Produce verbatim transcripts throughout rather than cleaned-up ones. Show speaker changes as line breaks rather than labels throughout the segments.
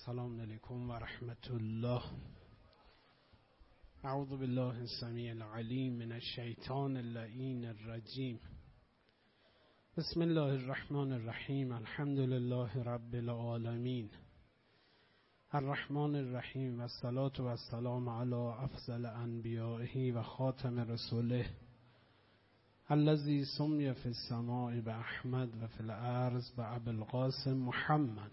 السلام علیکم و رحمت الله. اعوذ بالله السمیع العلیم من الشیطان اللعین الرجیم. بسم الله الرحمن الرحیم. الحمد لله رب العالمین الرحمن الرحیم و الصلاة و السلام علی افضل انبیائه و خاتم رسوله الذی سمی فی السماء باحمد و فی الارض بابی القاسم محمد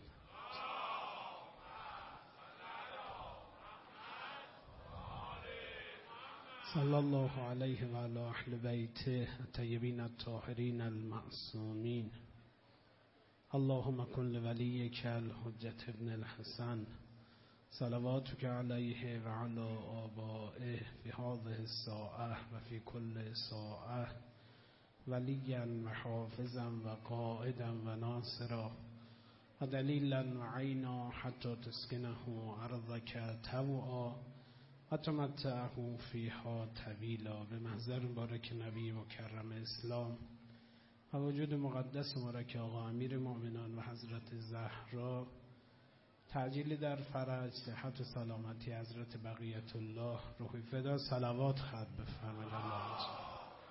صلی الله علیه و علی اهل بیته الطیبین الطاهرین المعصومین. اللهم کن لولیک الحجة ابن الحسن صلواتک علیه و علی آبائه فی هذه الساعة و فی کل ساعة ولیا و حافظا و قائدا و ناصرا و دلیلا و عینا حتی تسکنه ارضک طوعا و تمتعه فیها طویلا. به محضر مبارک نبی مکرم اسلام و وجود مقدس مبارک آقا امیر مؤمنان و حضرت زهرا، تعجیل در فرج، صحت و سلامتی حضرت بقیت الله روحی فدا، صلوات خط بفرمایید. الله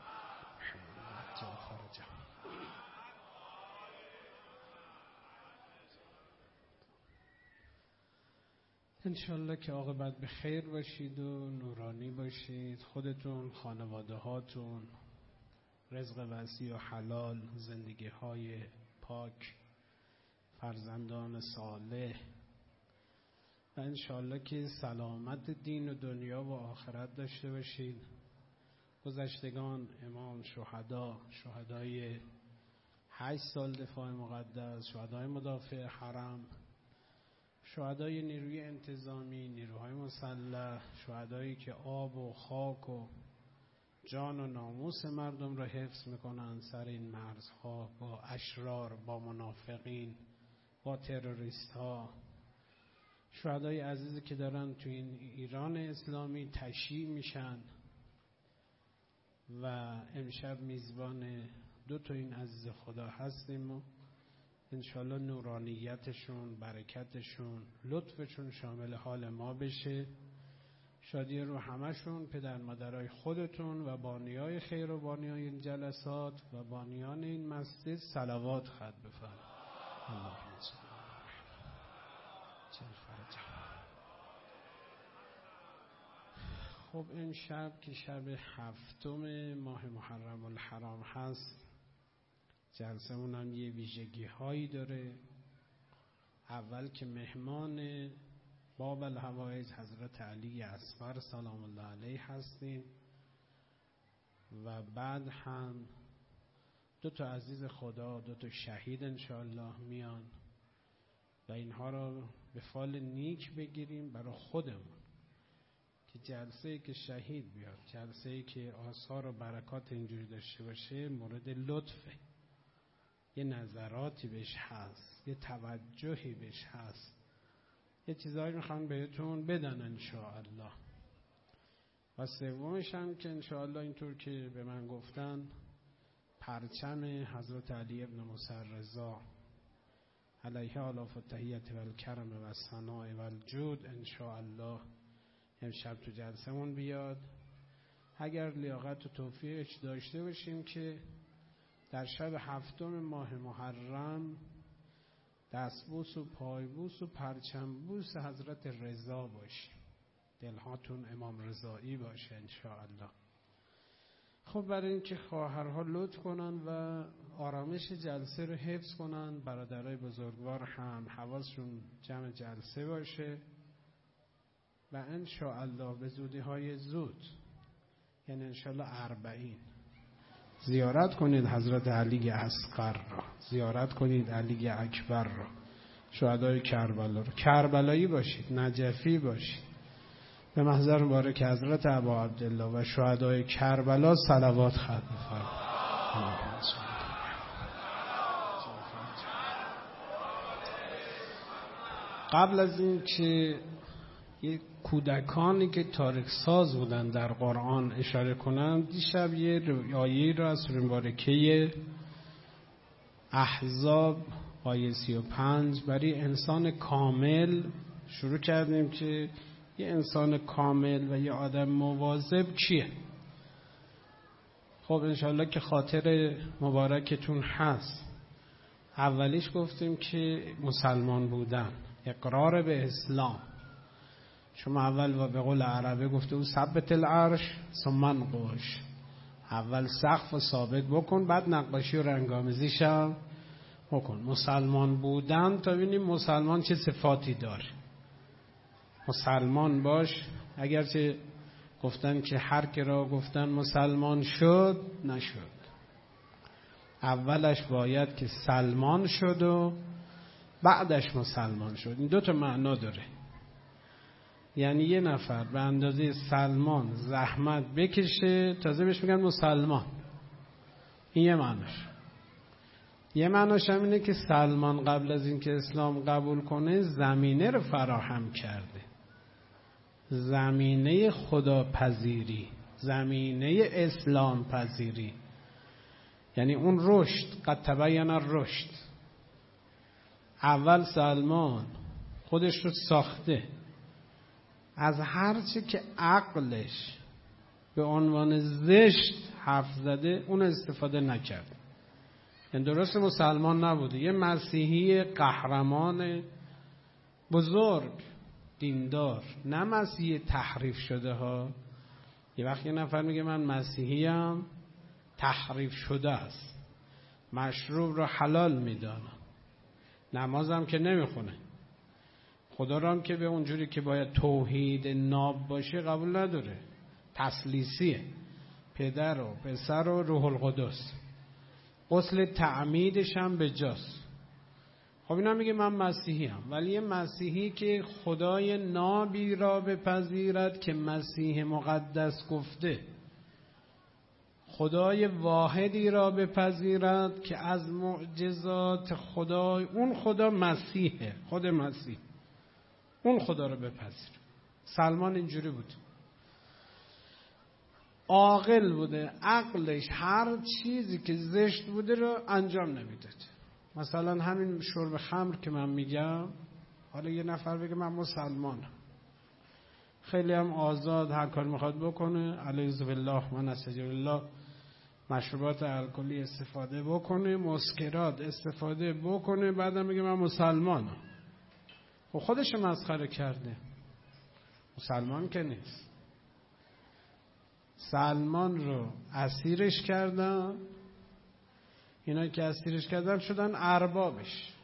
انشالله که عاقبت به خیر باشید و نورانی باشید، خودتون، خانواده هاتون، رزق وسیع و حلال، زندگی های پاک، فرزندان صالح و انشالله که سلامت دین و دنیا و آخرت داشته باشید. گذشتگان امام، شهدا، شهدای هشت سال دفاع مقدس، شهدای مدافع حرم، شهدای نیروی انتظامی، نیروهای مسلح، شهدایی که آب و خاک و جان و ناموس مردم را حفظ میکنن سر این مرزها، با اشرار، با منافقین، با تروریست ها. شهدای عزیزی که دارن تو این ایران اسلامی تشییع میشن و امشب میزبان دو تا این عزیز خدا هستیم و انشالله نورانیتشون، برکتشون، لطفشون شامل حال ما بشه. شادی رو همشون، پدر مادرای خودتون و بانیای خیر و بانیای این جلسات و بانیان این مسجد صلوات خط بفرمایید. اللهم صل علی خب این شب که شب هفتم ماه محرم الحرام هست، جلسه اون هم یه ویژگی هایی داره. اول که مهمان باب الحوائج حضرت علی اصغر سلام الله علیه هستیم و بعد هم دو تا عزیز خدا، دو تا شهید انشاءالله میان و اینها را به فال نیک بگیریم برای خودمون که جلسه که شهید بیاد، جلسه که آثار و برکات اینجوری داشته باشه، مورد لطفه، یه نظراتی بهش هست، یه توجهی بهش هست، یه چیزایی میخوان بهتون بدن انشاءالله. و سومش هم که انشاءالله اینطور که به من گفتن، پرچم حضرت علی ابن موسی رضا علیه آلاف التحیت و الکرم و الثناء و الجود انشاءالله امشب تو جلسمون بیاد. اگر لیاقت و توفیقش داشته باشیم که در شب هفتم ماه محرم دستبوس و پایبوس و پرچمبوس حضرت رضا باشیم، دلهاتون امام رضایی باشه انشاءالله. خب برای اینکه خواهرها لطف کنن و آرامش جلسه رو حفظ کنن، برادرای بزرگوار هم حواسشون جمع جلسه باشه و انشاءالله به زودی های زود، یعنی انشاءالله اربعین، زیارت کنید حضرت علی اصغر را، زیارت کنید علی اکبر را، شهدای کربلا را. کربلایی باشید، نجفی باشید. به محضر مبارک حضرت ابا عبدالله و شهدای کربلا صلوات خط بفرمایید. قبل از این که یک کودکانی که تاریخ ساز بودن در قرآن اشاره کنم، دیشب یه آیه را از سوره مبارکه احزاب آیه سی و پنج برای انسان کامل شروع کردیم که یه انسان کامل و یه آدم مواظب کیه. خب انشالله که خاطر مبارکتون هست. اولیش گفتیم که مسلمان بودن، اقرار به اسلام. شما اول و به قول عربه گفته او ثبت العرش ثم انقش، اول سقف و ثابت بکن بعد نقاشی و رنگامیزیش هم بکن. مسلمان بودن تا ببینیم مسلمان چه صفاتی داره. مسلمان باش، اگرچه گفتن که هر که را گفتن مسلمان شد نشد، اولش باید که سلمان شد و بعدش مسلمان شد. این دو تا معنا داره. یعنی یه نفر به اندازه سلمان زحمت بکشه تازه بهش میگن مسلمان. این یه معناش. یه معناش هم اینه که سلمان قبل از اینکه اسلام قبول کنه زمینه رو فراهم کرده، زمینه خداپذیری، زمینه اسلام پذیری. یعنی اون رشد، قد تبین الرشد. اول سلمان خودش رو ساخته، از هرچی که عقلش به عنوان زشت حرف زده اون استفاده نکرد. یعنی درست مسلمان نبوده، یه مسیحی قهرمان بزرگ دیندار، نه مسیحی تحریف شده ها. یه وقت یه نفر میگه من مسیحیم تحریف شده است، مشروب رو حلال میدانم، نمازم که نمیخونه، خدا رو هم که به اونجوری که باید توحید ناب باشه قبول نداره، تثلیثیه، پدر و پسر و روح القدس، غسل تعمیدش هم به جاست. خب اینا میگه من مسیحی هم، ولی یه مسیحی که خدای نابی را بپذیرد که مسیح مقدس گفته، خدای واحدی را بپذیرد که از معجزات خدای، اون خدا مسیحه، خود مسیح، اون خدا رو بپذیر. سلمان اینجوری بود، عاقل بوده، عقلش هر چیزی که زشت بوده رو انجام نمیداد. مثلا همین شرب خمر که من میگم، حالا یه نفر بگه من مسلمانم، خیلی هم آزاد هر کار میخواد بکنه، علیه بالله من استجیب الله، مشروبات الکلی استفاده بکنه، مسکرات استفاده بکنه، بعدم میگه من مسلمانم. و خودش مسخره کرده، مسلمان که نیست. سلمان رو اسیرش کردن، اینا که اسیرش کردن شدن اربابش.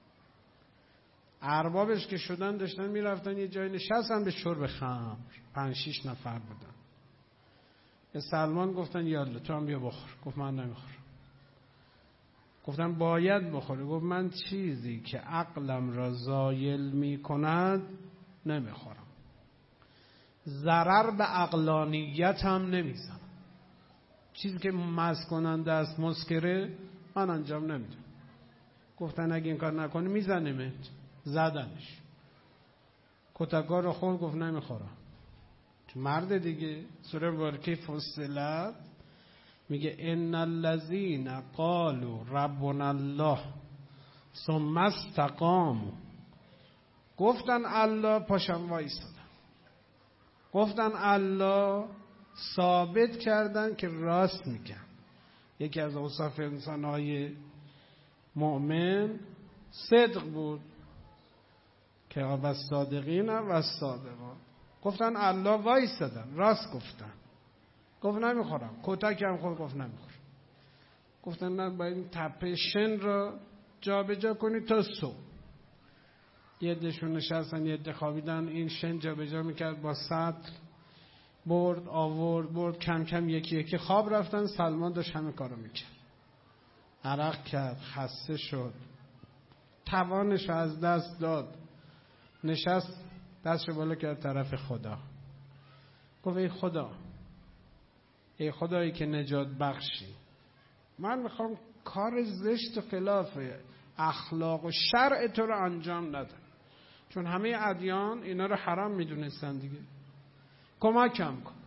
اربابش که شدن داشتن میرفتن یه جای نشستن به شرب خمر، پنج شیش نفر بودن. به سلمان گفتن یالا تو هم بیا بخور. گفت من نمیخورم. گفتن باید بخوری. گفت من چیزی که عقلم را زایل می کند نمیخورم، ضرر به عقلانیت هم نمیزنم. چیزی که مست کننده است، مسکره، من انجام نمیدم. گفتن اگه این کار نکنی میزنیمت. زدنش، کتکا رو خورد، گفت نمیخورم. مرد دیگه. سوره مبارکه فصلت میگه ان الذین قالوا ربنا الله ثم استقاموا، گفتن الله، پاشم وایسادن، گفتن الله، ثابت کردن که راست میگن. یکی از اوصاف انسانهای مؤمن صدق بود که و صادقین و صادقان. گفتن الله، وایسادن، راست گفتن. گفت نمیخورم. کتک هم خورد، گفت نمیخورم. گفتن نه، باید این تپه شن را جا به جا کنی تا صبح. یه دشون نشستن، یه ده خوابیدن، این شن جا به جا میکرد با سطل، برد آورد برد، کم کم یکی یکی خواب رفتن. سلمان داشت همه کارو میکرد، عرق کرد، خسته شد، توانش از دست داد، نشست دستش بالا کرد طرف خدا. گفت ای خدا، ای خدایی که نجات بخشی، من میخوام کار زشت و خلاف اخلاق و شرع تو رو انجام ندم، چون همه ادیان اینا رو حرام میدونستن دیگه. کمکم کن.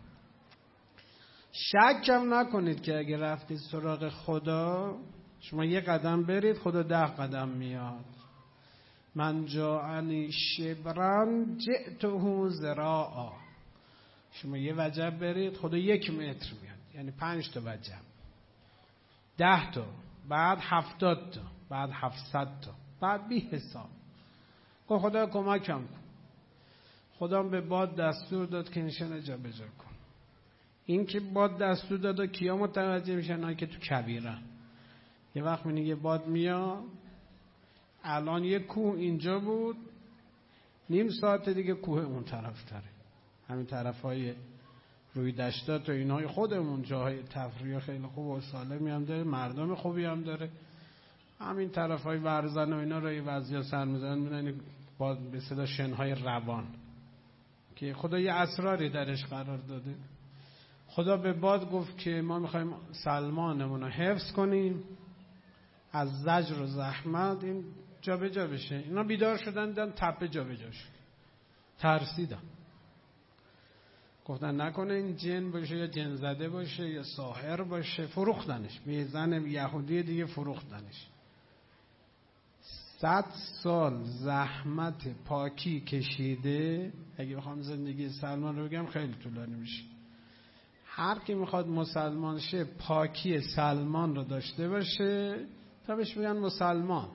شکم نکنید که اگه رفتید سراغ خدا، شما یه قدم برید خدا ده قدم میاد. من جاءنی شبران جئته ذراعا. شما یه وجب برید خدا یک متر میاد، یعنی پنج تا وجب، ده تا، بعد هفتاد تا، بعد هفتصد تا، بعد بی حساب. گفت خدا کمکم کن. خدا به باد دستور داد که نشانه جا بجا کن. این که باد دستور داد و کیا متوجه میشن؟ هایی که تو کبیرن. یه وقت میبینی یه باد میاد، الان یه کوه اینجا بود، نیم ساعت دیگه کوه اون طرف تره. همین طرف های روی دشتات و اینهای خودمون جاهای تفریح خیلی خوب و سالمی هم داره، مردم خوبی هم داره. همین طرف های ورزن و اینا رو یه وضعی سر میزنن، میبینن با به صدا شنهای روان که خدا یه اسراری درش قرار داده. خدا به باد گفت که ما میخوایم سلمانمون رو حفظ کنیم از زجر و زحمت، این جا به جا بشه. اینا بیدار شدن دیدن تپه جا به جا شد، ترسیدن، گفتن نکنه این جن باشه یا جن زده باشه یا ساحر باشه. فروختنش به زن یهودی دیگه، فروختنش. صد سال زحمت پاکی کشیده. اگه بخوام زندگی سلمان رو بگم خیلی طولانی میشه. هر کی میخواد مسلمان شه پاکی سلمان رو داشته باشه تا بهش بگن مسلمان.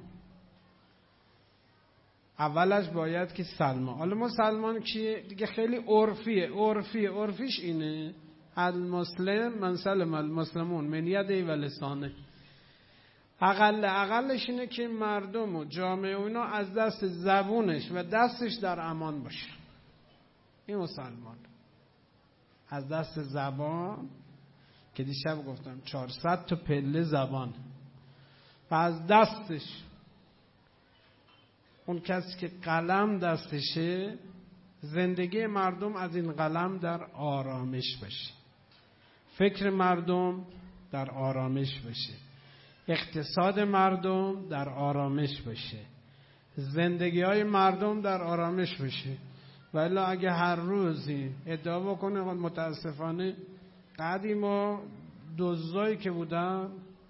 اولش باید که سلمان. حالا مسلمان کیه؟ دیگه خیلی عرفیه. عرفیه عرفیش اینه المسلم من سلم المسلمون من یده و لسانه. اقل اقلش اینه که مردم و جامعه اونا از دست زبونش و دستش در امان باشه. این مسلمان. از دست زبان که دیشب گفتم چهارصد تا پله زبان، و از دستش اون کسی که قلم دستشه، زندگی مردم از این قلم در آرامش باشه، فکر مردم در آرامش باشه، اقتصاد مردم در آرامش باشه، زندگی های مردم در آرامش باشه. ولی اگه هر روزی ادعا بکنه، متاسفانه قدیما دزدایی که بودن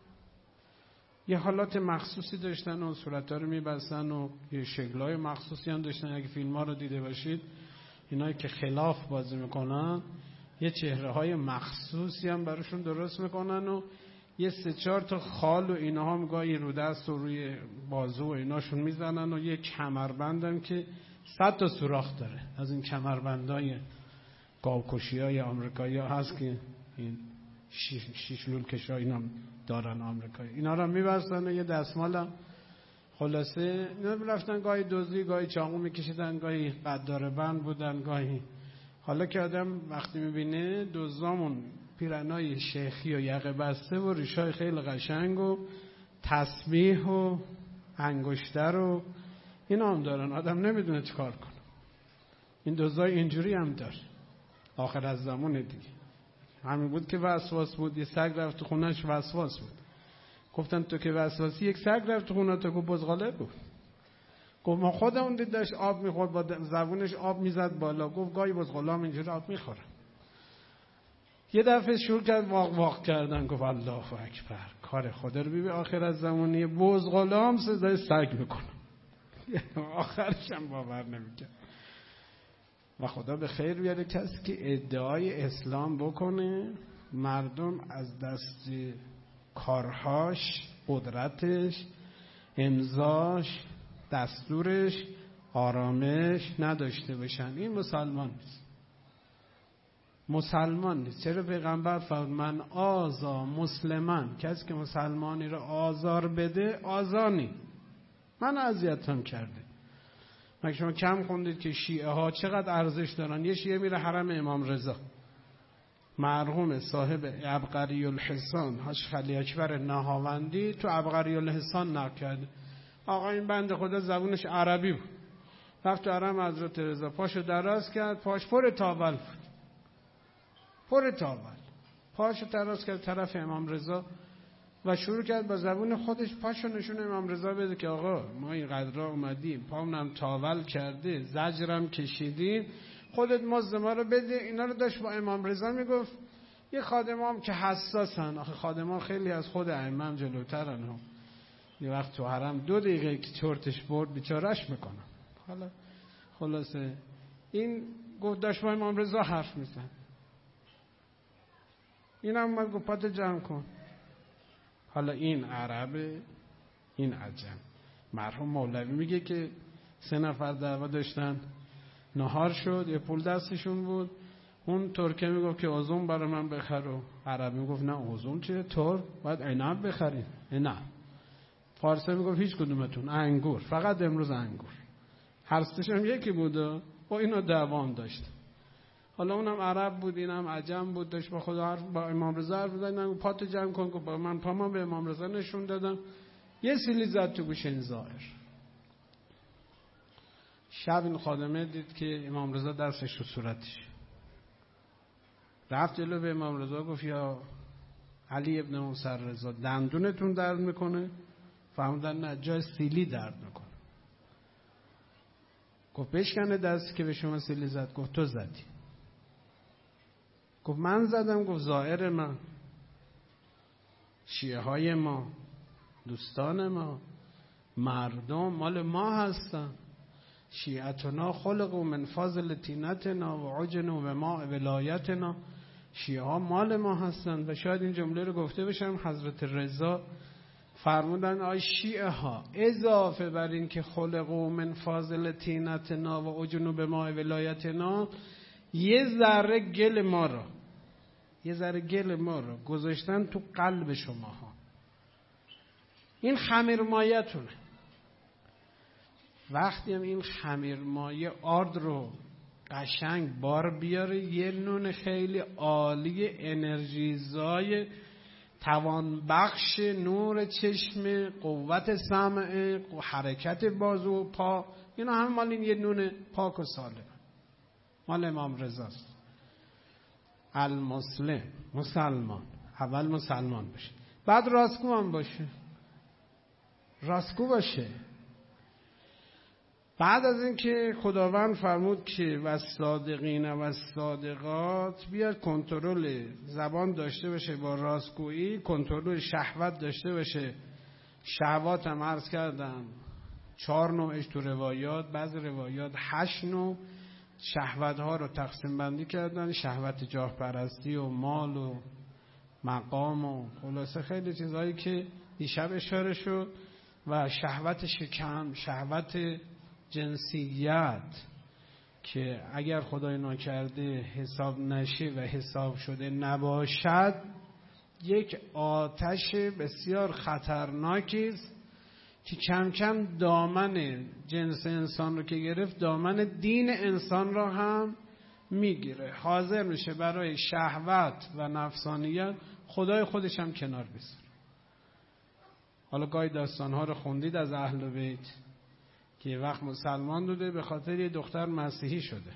یه حالات مخصوصی داشتن و صورت‌ها رو می‌بستن و یه شکل‌های مخصوصی هم داشتن. اگه فیلم‌ها رو دیده باشید، اینایی که خلاف بازی میکنن یه چهره‌های مخصوصی هم براشون درست میکنن و یه سه چهار تا خال و اینها هم گاهی رو دست و روی بازو و ایناشون میزنن و یه کمربند هم که صد تا سوراخ داره. از این کمربندای گاوکشی‌های آمریکایی ها هست که این شیش, شیش لول کشا اینا دارن آمریکایی. اینا رو میبستن و یه دستمال هم خلاصه اینا رفتن گاهی دزدی، گاهی چاقو میکشیدن، گاهی قدار بند بودن، گاهی. حالا که آدم وقتی میبینه دزدامون پیرنای شیخی و یقه بسته و ریشای خیلی قشنگ و تسبیح و انگشتر و اینا هم دارن، آدم نمیدونه چی کار کنه. این دزدای اینجوری هم دار. آخر از زمان دیگه همین بود که وسواس بود. یه سگ رفت تو خونهش، وسواس بود. گفتن تو که وسواسی، یک سگ رفت تو خونه تو که بزغاله بود. گفت ما خودمون دید داشت آب میخورد، با زبونش آب میزد بالا. گفت گاهی بزغالام اینجوری آب میخوره. یه دفعه شروع کرد واق واق کردن. گفت الله اکبر، کار خدا رو ببین. آخر از زمانی بزغالام صدای سگ میکنه. آخرش هم باور نمیکرد. و خدا به خیر بیاره کسی که ادعای اسلام بکنه، مردم از دست کارهاش، قدرتش، امضاش، دستورش آرامش نداشته باشن. این مسلمان نیست. مسلمان نیست. چرا پیغمبر فرمود من آزا مسلمان، کسی که مسلمانی رو آزار بده آزانی، من اذیتم کرده. مگه شما کم خوندید که شیعه ها چقدر ارزش دارن؟ یه شیعه میره حرم امام رضا، مرحوم صاحب عبقری الحسان حاج اکبر نهاوندی تو عبقری الحسان نقل کرده. آقا این بنده خدا زبونش عربی بود، رفت تو حرم حضرت رضا، پاشو دراز کرد، پاش پر تاول بود، پر تاول، پاشو دراز کرد طرف امام رضا و شروع کرد با زبون خودش پاشو نشون امام رضا بده که آقا ما این قدرا اومدیم، پامونم تاول کرده، زجرم کشیدیم، خودت مزد ما رو بده. اینا رو داشت با امام رضا میگفت. یه خادمام که حساسن، آخه خادمان خیلی از خود ائمه جلوترن ها، یه وقت تو حرم دو دقیقه که چرتش برد بیچارهش میکنم. حالا خلاصه این گفت داشت با امام رضا حرف میزن، این هم اومد گفت پات جمع کن. حالا این عربه این عجم. مرحوم مولوی میگه که سه نفر دعوا داشتن، نهار شد، یه پول دستشون بود، اون ترکه میگفت که اوزون برای من بخر و عربی میگفت نه اوزون چیه تر باید عنب بخرین. نه فارسی میگفت هیچ کدومتون انگور، فقط امروز انگور. هر سه‌شون یکی بود و اینو دعوام داشت. حالا اونم عرب بود اینم عجم بود، داشت با خدا حرف با امام رضا حرف می‌زد. پات جمع کن که با من پامو به امام رضا نشون دادم، یه سیلی زد تو گوش این ظاهر. شب این خادمه دید که امام رضا دستش رو صورتش، رفت جلو به امام رضا گفت یا علی ابن موسی رضا دندونتون درد میکنه؟ فهمیدن نه جای سیلی درد میکنه. گفت بشکنه دستی که به شما سیلی زد. گفت تو زدی. گفت من زدم. گفت ظاهر من، شیعه های ما، دوستان ما، مردم مال ما هستن. شیعتنا خلقوا من فضل طینتنا و عجنوا بماء ولایتنا. شیعه ها مال ما هستن. و شاید این جمله رو گفته باشم حضرت رضا فرمودن آی شیعه ها اضافه بر این که خلقوا من فضل طینتنا و عجنوا بماء ولایتنا، یه ذره گل ما رو یه ذره گل ما رو گذاشتن تو قلب شماها. این خمیرمایتونه. وقتی هم این خمیرمایه آرد رو قشنگ بار بیاره، یه نون خیلی عالی انرژیزای توانبخش نور چشم، قوت سمع، حرکت بازو و پا، اینا هم مال این یه نون پاک و سالم، مال امام رضاست. المسلم مسلمان، اول مسلمان باشه، بعد راستگو هم باشه، راستگو باشه. بعد از اینکه خداوند فرمود که والصادقین و الصادقات بیاد کنترل زبان داشته باشه با راستگویی، کنترل شهوت داشته باشه. شهوات هم عرض کردم چهار نوعش تو روایات، بعض روایات هشت نوع شهوت ها رو تقسیم بندی کردن. شهوت جاه پرستی و مال و مقام و خلاصه خیلی چیزهایی که دیشب اشاره شد. و شهوت شکم، شهوت جنسیت که اگر خدای ناکرده حساب نشه و حساب شده نباشد، یک آتش بسیار خطرناکی است که کم کم دامن جنس انسان رو که گرفت، دامن دین انسان رو هم میگیره. حاضر میشه برای شهوت و نفسانیت خدای خودش هم کنار بذاره. حالا گاهی داستانها رو خوندید از اهل بیت که یه وقت مسلمان بوده، به خاطر یه دختر مسیحی شده.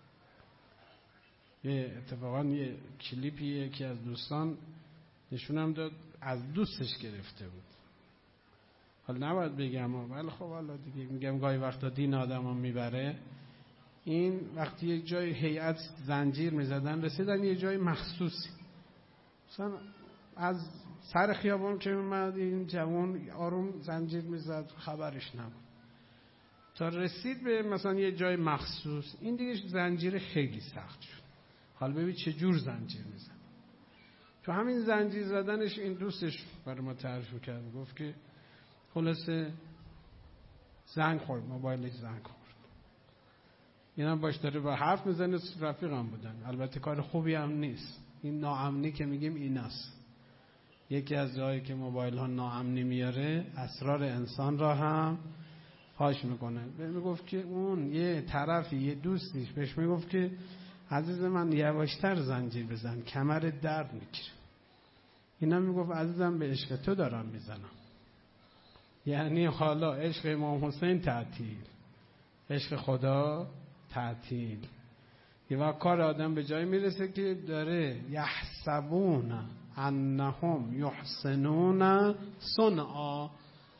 یه اتفاقا یه کلیپی یکی از دوستان نشونم داد، از دوستش گرفته بود. حالا نباید بگم ولی خب حالا دیگه میگم گاهی وقتا دین آدمو میبره. این وقتی یک جای هیئت زنجیر میزدن، رسیدن یه جای مخصوصی، مثلا از سر خیابان که اومد این جوان آروم زنجیر میزد، خبرش نبود تا رسید به مثلا یه جای مخصوص. این دیگه زنجیر خیلی سخت شد. حالا ببین چه جور زنجیر میزد. تو همین زنجیر زدنش این دوستش برای ما تعریف کرد، گفت که خلاصه زنگ خورد، موبایلش زنگ خورد. اینا باش داره با حرف میزنه، رفیقم بودن. البته کار خوبی هم نیست. این ناامنی که میگیم ایناست. یکی از جایی که موبایل ها ناامنی میاره، اسرار انسان را هم فاش میکنه. میگفت که اون یه طرفی، یه دوستیش بهش میگفت که عزیز من یواشتر زنجیر بزن، کمر درد میگیره. اینا میگفت عزیزم به عشق تو دارم میزنم. یعنی حالا عشق امام حسین تعطیل، عشق خدا تعطیل. یه وقت کار آدم به جای میرسه که داره یحسبون انهم یحسنون صنعا.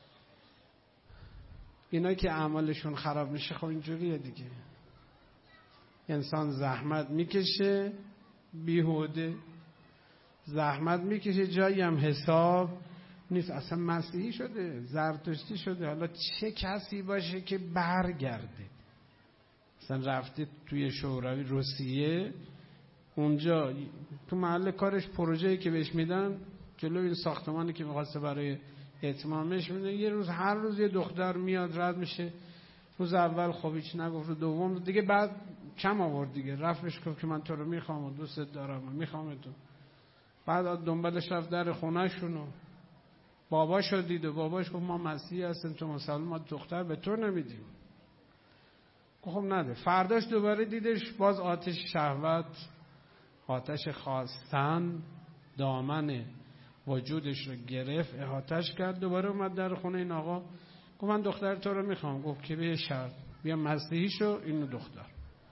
اینا که اعمالشون خراب میشه، خب اینجوریه دیگه. انسان زحمت میکشه بیهوده، زحمت میکشه جایی هم حساب نیست، اصلا مسیحی شده، زرتشتی شده. حالا چه کسی باشه که برگرده؟ مثلا رفته توی شوروی روسیه، اونجا تو محل کارش پروژه‌ای که بهش میدن جلوی این ساختمانی که می‌خواسته برای اتمامش میده، یه روز هر روز یه دختر میاد رد میشه. روز اول خب هیچ نگفت، دوم دیگه بعد کم آورد دیگه، رفت بهش گفت که من تو رو میخوام و دوستت دارم و میخوام تو. بعد دنبالش رفت در خونه‌شون، باباشو دید و باباش گفت ما مسیحی هستیم، تو مسلمان، ما دختر به تو نمیدیم. خب نده. فرداش دوباره دیدش، باز آتش شهوت، آتش خواستن دامن وجودش رو گرفت، احاطش کرد. دوباره اومد در خونه این آقا، گفت من دختر تو رو میخوام. گفت که به شرط، بیا مسیحی شو، اینو دختر.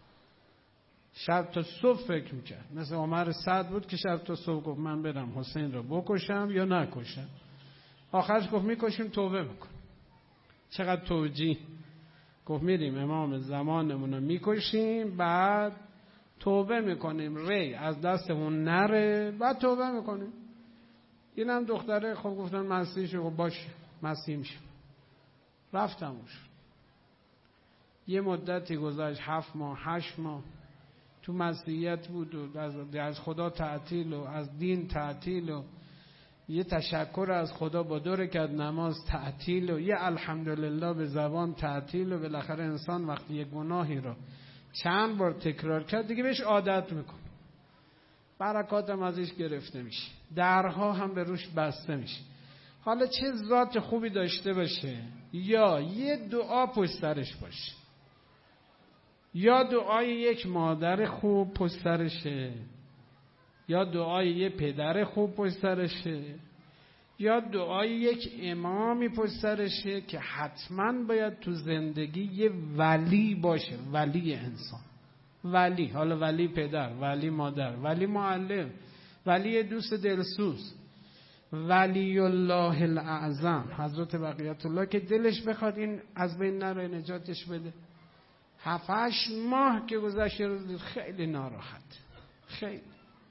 شب تا صبح فکر میکرد، مثل عمر سعد بود که شب تا صبح گفت من برم حسین رو بکشم یا نکشم. آخرش گفت میکشیم، توبه میکن. چقدر توجیه. گفت میریم امام زمانمون رو میکشیم، بعد توبه میکنیم، ری از دستمون نره، بعد توبه میکنیم. اینم دختره خب گفتن مسیحی شو. باشه مسیحی میشم. رفتموش. یه مدتی گذشت، هفت ماه هشت ماه تو مسیحیت بود و از خدا تعطیل و از دین تعطیل و یه تشکر از خدا با دو رکعت نماز تعطیل و یه الحمدلله به زبان تعطیل. و بالاخره انسان وقتی یه گناهی رو چند بار تکرار کرد دیگه بهش عادت میکنه، برکات هم ازش گرفته میشه، درها هم به روش بسته میشه. حالا چه ذات خوبی داشته باشه یا یه دعا پشت سرش باشه، یا دعای یک مادر خوب پشت سرشه، یا دعای یک پدر خوب پشت سرشه، یا دعای یک امامی پشت سرشه که حتما باید تو زندگی یه ولی باشه، ولی انسان، ولی، حالا ولی پدر، ولی مادر، ولی معلم، ولی دوست دلسوز، ولی الله الاعظم حضرت بقیت الله که دلش بخواد این از بین نره، نجاتش بده. هفتش ماه که گذشت روز خیلی ناراحت، خیلی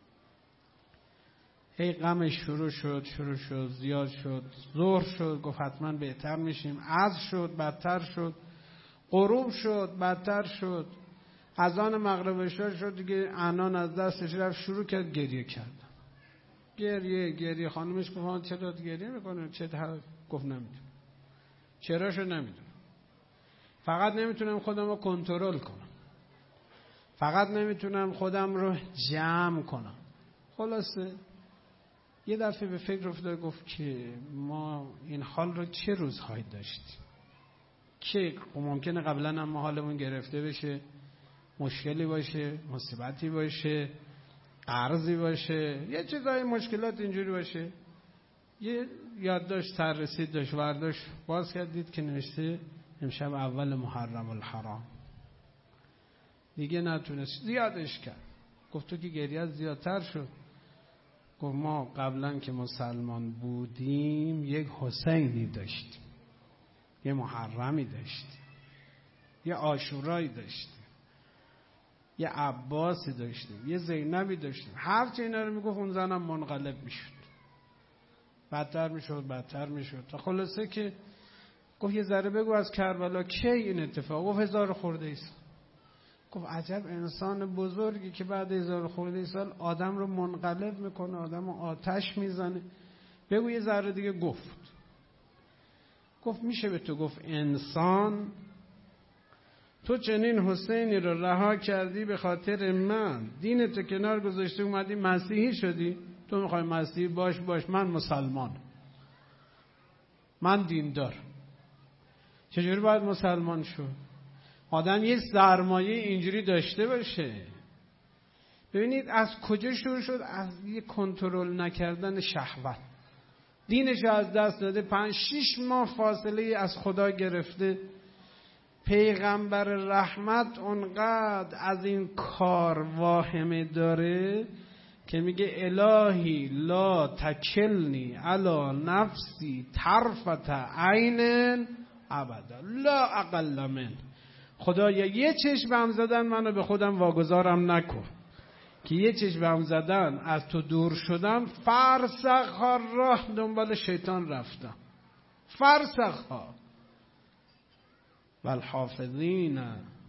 هی غمش شروع شد شروع شد زیاد شد. ظهر شد گفت حتما بهتر میشیم، عصر شد بدتر شد، غروب شد بدتر شد، اذان مغرب شد شد دیگه عنان از دستش رفت، شروع کرد گریه کردن. گریه گریه خانمش گفت چرا گریه میکنه؟ چرا؟ گفت نمیدونم. چراشو نمیدونم، فقط نمیتونم خودم رو کنترل کنم، فقط نمیتونم خودم رو جمع کنم. خلاصه یه دفعه به فکر افتاد، گفت که ما این حال رو چه روزهایی داشتیم که ممکنه قبلا هم ما حالمون گرفته بشه، مشکلی باشه، مصیبتی باشه، قرضی باشه، یه چیزای مشکلات اینجوری باشه. یه یادداشت سر رسید داشت، ورداشت باز کردید که نوشته امشب اول محرم الحرام. دیگه نتونست زیادش کرد. گفت تو که گریت زیادتر شد. گفت ما قبلا که مسلمان بودیم یک حسینی داشتیم، یه محرمی داشتیم، یه عاشورایی داشتیم، یه عباسی داشتیم، یه زینبی داشتیم. هر چه اینا رو میگفت اون زنم منقلب میشد، بدتر میشد بدتر میشد تا خلاصه که گفت یه ذره بگو از کربلا کی این اتفاق؟ گفت هزار خورده ای سال. گفت عجب انسان بزرگی که بعد هزار خورده ای سال آدم رو منقلب میکنه، آدم رو آتش میزنه. بگو یه ذره دیگه. گفت گفت میشه به تو گفت انسان تو چنین حسینی رو رها کردی به خاطر من، دینتو کنار گذاشتی اومدی مسیحی شدی. تو میخوای مسیحی باش باش، من مسلمان، من دیندار. چجوری باید مسلمان شد؟ آدم یه سرمایه اینجوری داشته باشه. ببینید از کجا شروع شد؟ از یه کنترل نکردن شهوت. دینش از دست داده، پنج شیش ماه فاصله از خدا گرفته. پیغمبر رحمت اونقدر از این کار واهمه داره که میگه الهی لا تکلنی علی نفسی طرفت عین ابدا لا اقل من. خدایا یه چشم هم زدن منو به خودم واگذارم نکن که یه چشم زدن از تو دور شدم، فرسخ‌ها راه دنبال شیطان رفتم، فرسخ‌ها. والحافظین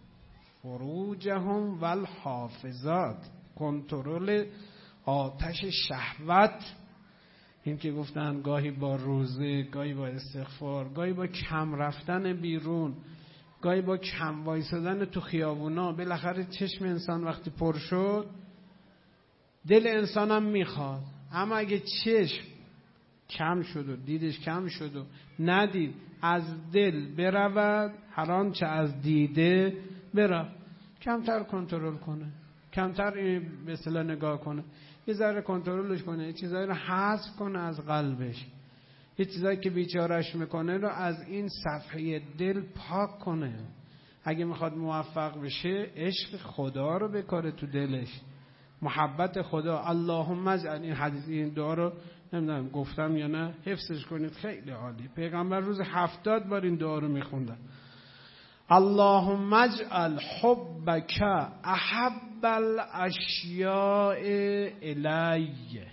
فروجهم والحافظات، کنترل آتش شهوت. این که گفتن گاهی با روزه، گاهی با استغفار، گاهی با کم رفتن بیرون، گاهی با کم وایسادن تو خیابونا، بالاخره چشم انسان وقتی پر شد دل انسانم میخواد. اما اگه چشم کم شد و دیدش کم شد و ندید، از دل برود هر آنچه از دیده برود. کمتر کنترل کنه، کمتر به اصطلاح نگاه کنه، یه ذره کنترلش کنه، یه چیزایی رو حذف کنه از قلبش، یه چیزایی که بیچارهش میکنه رو از این صفحه دل پاک کنه. اگه میخواد موفق بشه عشق خدا رو بکاره تو دلش، محبت خدا. اللهم اجعل، این حدیث این دعا رو نمیدونم گفتم یا نه، حفظش کنید، خیلی عالی. پیغمبر روز هفتاد بار این دعا رو میخوندن. اللهم اجعل حبک احب الاشیاء الی،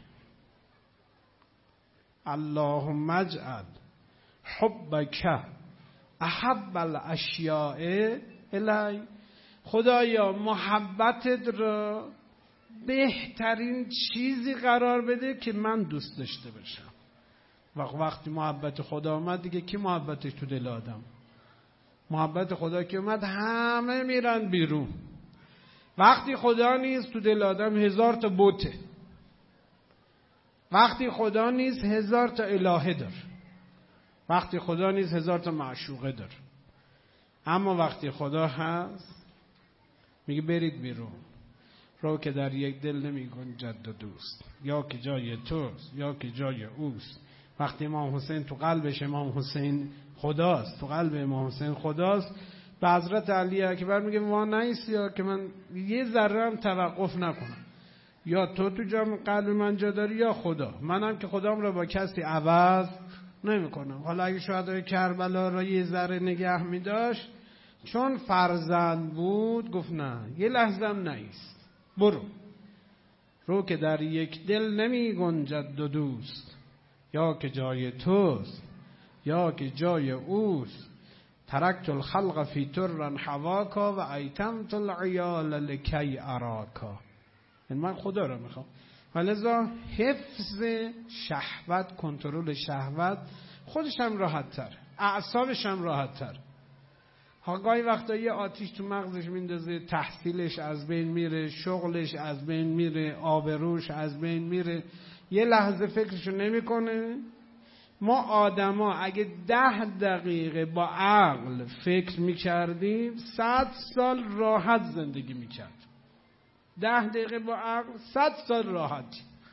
اللهم اجعل حبک احب الاشیاء الی. خدایا محبتت را بهترین چیزی قرار بده که من دوست داشته باشم. وقتی محبت خدا اومد دیگه کی محبتش تو دل آدم؟ محبت خدا که اومد همه میرن بیرون. وقتی خدا نیست تو دل آدم هزار تا بته، وقتی خدا نیست هزار تا الهه دار، وقتی خدا نیست هزار تا معشوقه دار. اما وقتی خدا هست میگه برید بیرون. رو که در یک دل نمی گنجد دو دوست، یا که جای توست یا که جای اوست. وقتی امام حسین تو قلبش امام حسین خداست، تو قلب امام حسین خداست، به حضرت علی اکبر میگه ما نیست یا که من یه ذره هم توقف نکنم، یا تو تو جام قلب من جا داری یا خدا. منم که خدام را با کسی عوض نمی کنم. حالا اگه شهدای کربلا را یه ذره نگه می داشت، چون فرزند بود گفت نه یه لحظه هم نیست، برو. رو که در یک دل نمی گنجد دو دوست، یا که جای توست یا که جای اوست. ترکت الخلق فی ترن حواکا و ایتمت العیال لکی اراکا. این من خدا رو میخوام. ولذا حفظ شهوت، کنترل شهوت خودش هم راحت تر، اعصابش هم راحت تر. ها گاهی وقتا یه آتیش تو مغزش میندازه، تحصیلش از بین میره، شغلش از بین میره، آبروش از بین میره، یه لحظه فکرشو نمیکنه. ما آدما اگه ده دقیقه با عقل فکر میکردیم صد سال راحت زندگی میکرد. ده دقیقه با عقل صد سال راحت.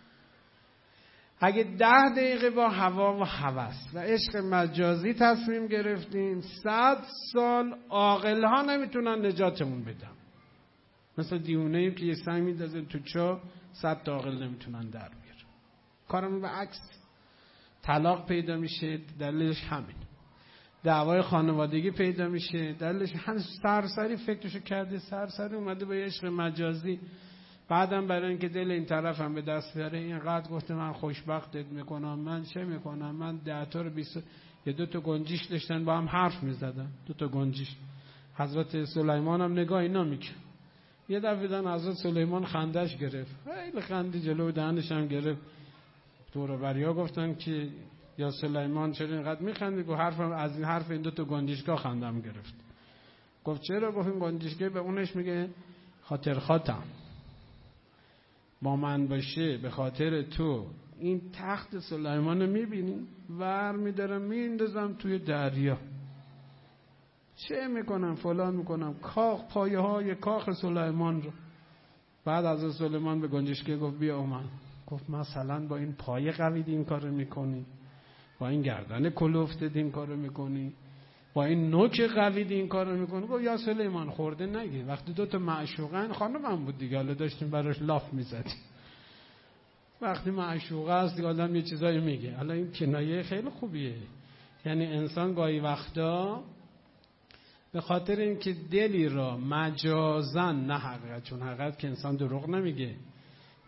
اگه ده دقیقه با هوا و هوس و عشق مجازی تصمیم گرفتیم، صد سال عاقل ها نمیتونن نجاتمون بدن. مثل دیونه ایم که یه سنگ میندازیم تو چاه، صد تا عاقل نمیتونن در بیارن. کارمون به عکس. طلاق پیدا میشه، دلیلش همین. دعوای خانوادگی پیدا میشه، دلیلش همین. سرسری فکرشو کرده، سرسری اومده با عشق مجازی. بعدم برای اینکه دل این طرف هم به دست بیاره اینقدر گفته من خوشبختت میکنم، من چه میکنم، من ده تا رو بیست. یه دو تا گنجیش داشتن با هم حرف میزدن، دو تا گنجیش. حضرت سلیمان هم نگاه اینا میکرد. یه دفعه دیدن حضرت سلیمان خندش گرفت، خیلی خندی جلو دهنش هم گرفت. دور بریا گفتن که یا سلیمان چرا اینقدر میخندی؟ گفت حرفم از این حرف این دو تا گنجشگاه خندم گرفت. گفت چرا؟ گفت این گنجشگاه به اونش میگه خاطر خاتم با من باشه، به خاطر تو این تخت سلیمان رو میبینی ور میدارم میندازم توی دریا، چه میکنم فلان میکنم، کاخ پایه های کاخ سلیمان رو. بعد از سلیمان به گنجشگاه گفت بیا اومد. گفت مثلا با این پایه قوی این کار رو میکنی، با این گردن کلفت این کار رو میکنی، با این نوک قوی این کار رو میکنی. گفت یا سلیمان خورده نگی، وقتی دو تا معشوقن، خانم هم بود دیگه، حالا داشتیم براش لاف میزدیم. وقتی معشوقه است دیگه آدم یه چیزایی میگه. حالا این کنایه خیلی خوبیه، یعنی انسان گاهی وقتا به خاطر اینکه دلی را مجازن، نه حقیقت، چون حقیقت که انسان دروغ نمیگه،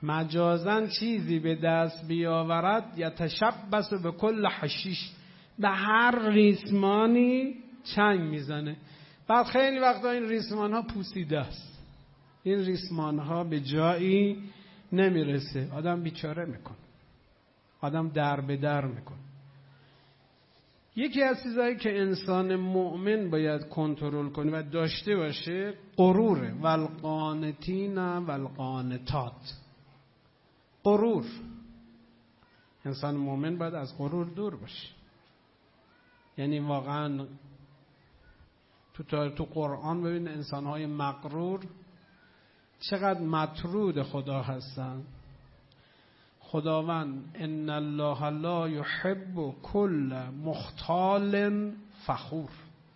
مجازن چیزی به دست بیاورد یتشبث به کل حشیش، به هر ریسمانی چنگ میزنه. بعد خیلی وقتا این ریسمان ها پوسیده است، این ریسمان ها به جایی نمیرسه، آدم بیچاره میکنه، آدم در به در میکنه. یکی از چیزایی که انسان مؤمن باید کنترل کنه و داشته باشه غروره. والقانتین والقانتات. غرور، انسان مؤمن باید از غرور دور باشه. یعنی واقعا تو تو قرآن ببین انسان‌های مغرور چقدر مطرود خدا هستن. خداوند ان الله لا یحب کل مختال فخور.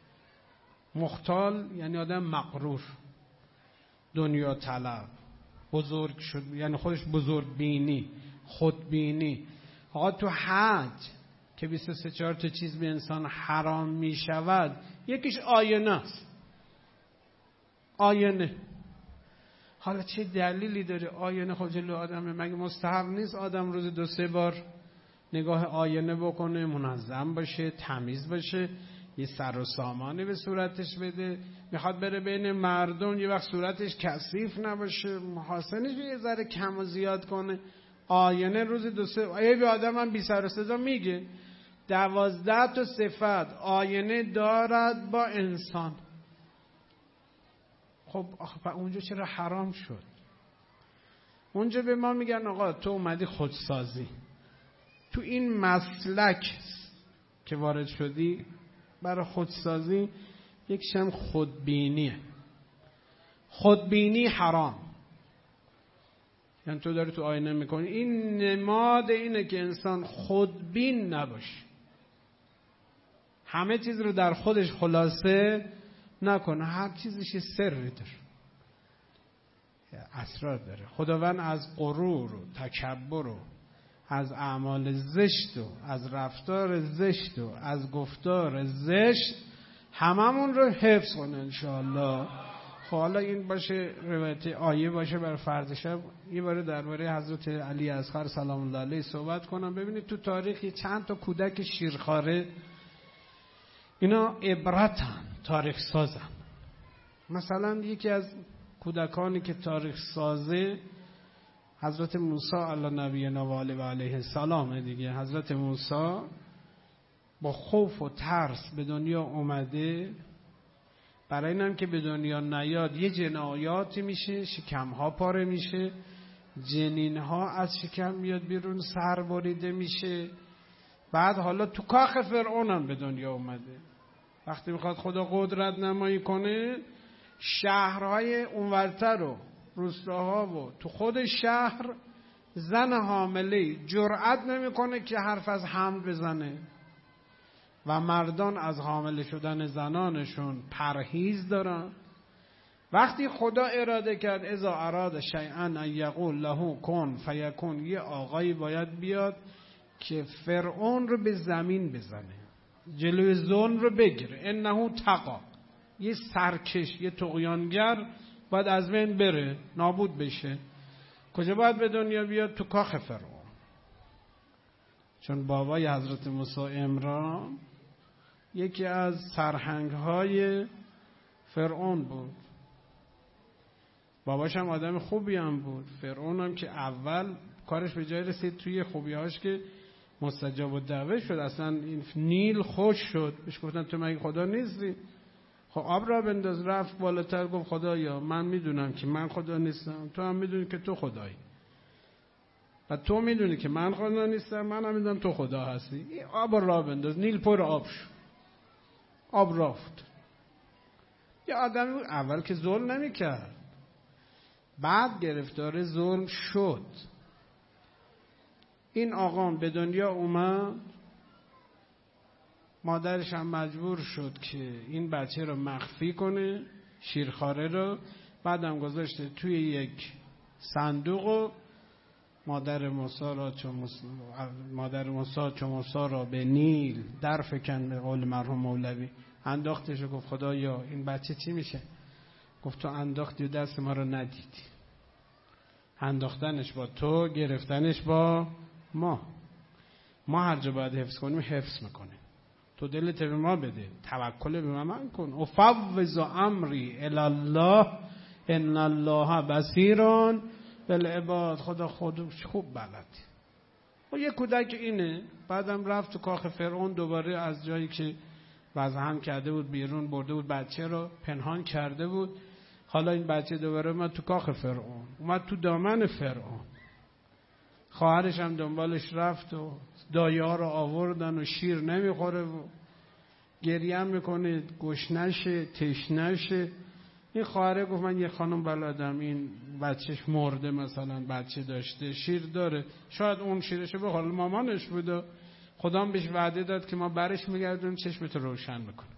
مختال یعنی آدم مغرور، دنیا طلب، بزرگ شد، یعنی خودش بزرگ بینی، خود بینی. آقا تو حج که بیست و سه چهار تا چیز به انسان حرام می شود، یکیش آینه است. آینه. حالا چه دلیلی داره آینه خود جلو آدمه؟ مگه مستحب نیست آدم روز دو سه بار نگاه آینه بکنه، منظم باشه، تمیز باشه، یه سر و سامانی به صورتش بده؟ میخواد بره بین مردم یه وقت صورتش کثیف نباشه، محاسنش یه ذره کم و زیاد کنه. آینه روز دو سه آیه به آدم هم بی سر و صدا میگه دوازده تا صفت آینه دارد با انسان. خب آخه اونجا چرا حرام شد؟ اونجا به ما میگن آقا تو اومدی خودسازی، تو این مسلک که وارد شدی برای خودسازی، یک شم خودبینیه. خودبینی حرام. یعنی تو داری تو آینه میکنی، این نماد اینه که انسان خودبین نباشه، همه چیز رو در خودش خلاصه نکنه، هر چیزش یه سری داره، اسرار داره. خداوند از غرور و تکبر و از اعمال زشت و از رفتار زشت و از گفتار زشت هممون رو حفظ کنه انشاءالله. خب حالا این باشه روایت آیه باشه برای فردا شب یه باره درباره حضرت علی اصغر سلام الله علیه صحبت کنم. ببینید تو تاریخ چند تا کودک شیرخواره اینا عبرتن، تاریخ سازن. مثلا یکی از کودکانی که تاریخ سازه حضرت موسی علی نبینا و علیه السلام دیگه. حضرت موسی با خوف و ترس به دنیا اومده، برای اینم که به دنیا نیاد یه جنایاتی میشه، شکمها پاره میشه، جنینها از شکم میاد بیرون، سر بریده میشه. بعد حالا تو کاخ فرعون هم به دنیا اومده. وقتی میخواد خدا قدرت نمایی کنه، شهرهای اونورتر و روستاها و تو خود شهر زن حامله جرأت نمیکنه که حرف از حمل بزنه و مردان از حامله شدن زنانشون پرهیز دارن. وقتی خدا اراده کرد اذا اراد شیئا ان یقول له کن فیکون، یه آقایی باید بیاد که فرعون رو به زمین بزنه، جلوی ظلم رو بگیره. انه طغی، یه سرکش، یه طغیانگر باید از بین بره، نابود بشه. کجا باید به دنیا بیاد؟ تو کاخ فرعون. چون بابای حضرت موسی عمران یکی از سرهنگ‌های فرعون بود. باباش هم آدم خوبی هم بود. فرعون هم که اول کارش به جای رسید توی خوبی‌هاش که مستجاب الدعوه شد، اصلا این نیل خوش شد. بهش گفتن تو مگه خدا نیستی؟ خب آب را بنداز. رفت بالاتر گفت خدایا من میدونم که من خدا نیستم، تو هم میدونی که تو خدایی، و تو میدونی که من خدا نیستم، من هم میدونم تو خدا هستی. این آب را بنداز. نیل پر آب شد، آب رفت. یه آدم اول که ظلم نمیکرد، بعد گرفتار ظلم شد. این آقام به دنیا اومد، مادرش هم مجبور شد که این بچه رو مخفی کنه، شیرخواره رو. بعدم گذاشته توی یک صندوق و مادر موسی را چون موسی مادر موسی چون موسی را به نیل در فکن، به قول مرحوم مولوی انداختش و گفت خدایا این بچه چی میشه؟ گفت تو انداختی و دست ما رو ندیدی. انداختنش با تو، گرفتنش با ما. ما هر جا باید حفظ کنیم حفظ میکنیم. تو دلت به ما بده، توکل به من کن. افوض امری الی الله ان الله بصیر بالعباد. خدا خودش خوب بلده. و یه کودک اینه. بعدم رفت تو کاخ فرعون، دوباره از جایی که وضع هم کرده بود بیرون برده بود، بچه رو پنهان کرده بود. حالا این بچه دوباره اومد تو کاخ فرعون، اومد تو دامن فرعون. خواهرش هم دنبالش رفت و دایه ها رو آوردن و شیر نمیخوره و گریه میکنه، گشنشه، تشنشه. این خواهره گفت من یه خانم بلدم، این بچهش مرده مثلا، بچه داشته، شیر داره، شاید اون شیرشو بخوره. مامانش بود، خدام بهش وعده داد که ما برش میگردون چشمت روشن میکنه.